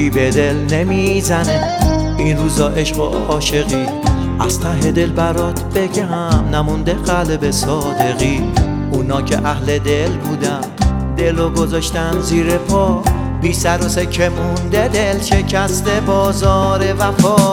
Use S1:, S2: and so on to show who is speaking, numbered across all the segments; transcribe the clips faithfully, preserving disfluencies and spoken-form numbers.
S1: چنگی به دل نمیزنه این روزا عشق و عاشقی. از ته دل برات بگم نمونده قلب صادقی. اونا که اهل دل بودن دلو گذاشتن زیر پا، بی سر و سکه مونده دل شکسته بازار وفا.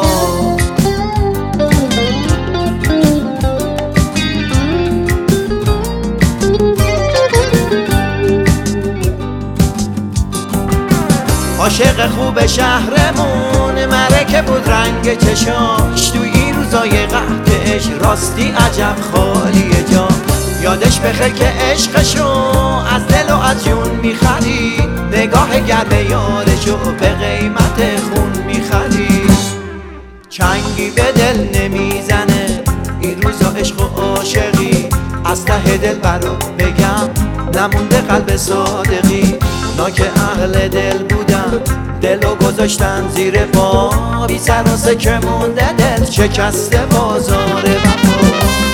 S1: عاشق خوب شهرمون مرکه بود رنگ چشاش، تو این روزای قحطش راستی عجب خالیه جا. یادش بخیر که عشقشو از دل و از جون میخرید، نگاه گرم یارشو به قیمت خون میخرید. چنگی به دل نمیزنه این روزا عشق و عاشقی. از ته دل برات بگم نمونده قلب صادقی. اونا که اهل دل بودن دلو گذاشتن زیر پا، بی سر و سکه مونده دل شکسته بازار وفا.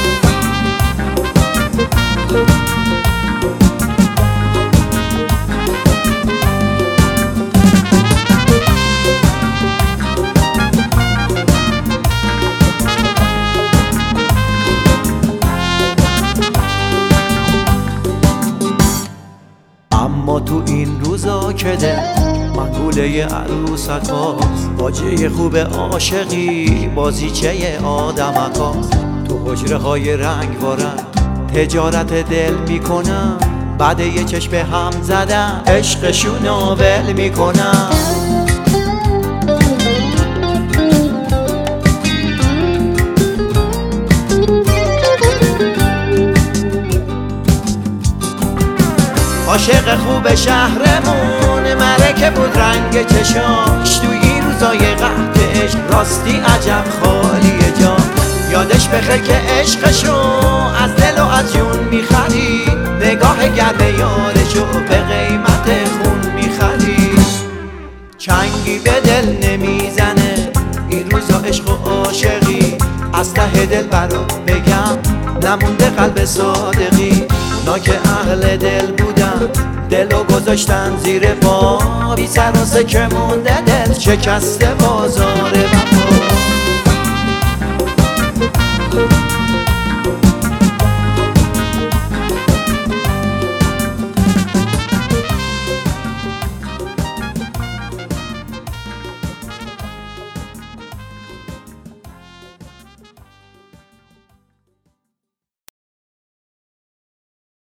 S1: اما تو این روزا که دل منگوله عروسک هاست، باجه خوب عاشقی بازیچه آدمک هاست. تو حجره های رنگ و رنگ تجارت دل میکنن، بعد یه چشم هم زدن عشقشونو ول میکنن. عاشق خوب شهرمون مرکه بود رنگ چشاش، تو این روزای قحطش راستی عجب خالیه جا. یادش بخیر که عشقشو از دل و از جون میخرید، نگاه گرم یارشو به قیمت خون میخرید. چنگی به دل نمیزنه این روزا عشق و عاشقی. از ته دل برات بگم نمونده قلب صادقی. اونا که اهل دل بودن دلو گذاشتن زیر پا، بی سر و سکه مونده دل شکسته بازار وفا.